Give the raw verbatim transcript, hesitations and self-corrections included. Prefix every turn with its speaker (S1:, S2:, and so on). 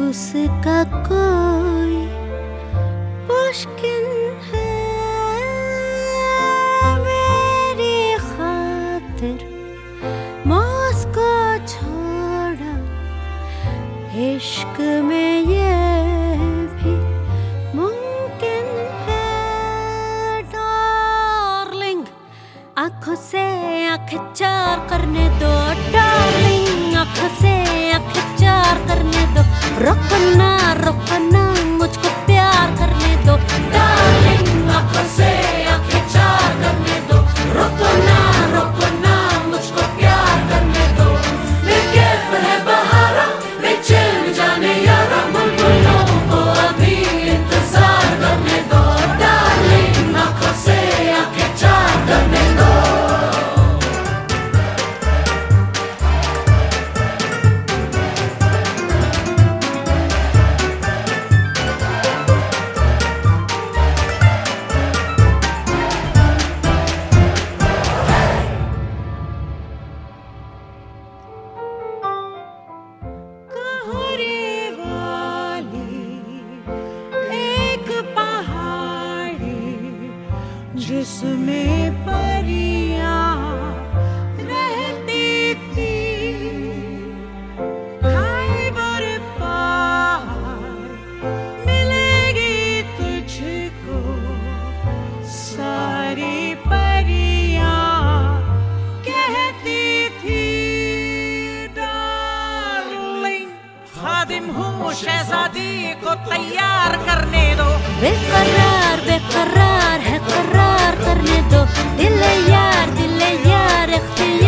S1: उसका कोई मुश्किल है मेरी खातिर मॉस्को छोड़ा। इश्क में ये भी मुमकिन है डार्लिंग। आंखों से आंखें चार करने दो डार्लिंग, आंखों से आंखें चार करने दो। रुकना रुकना मुझको प्यार करने दो डार्लिंग, आंखों से आंखें चार करने दो। रुकना रुकना मुझको प्यार करने दो। बेकैफ है बहारा बेचैन जाने यारा, बुलबुलों को अभी इंतजार करने दो डार्लिंग, आंखों से आंखें चार करने दो।
S2: जिसमें परियां रहती थी, खैबर पार मिलेगी तुझको सारी परियां कहती थी डार्लिंग। खादिम हूँ शहजादी को तैयार करने दो।
S1: बेकरार बेकरार है करार करने दो। दिल यार दिल यार इख्तियार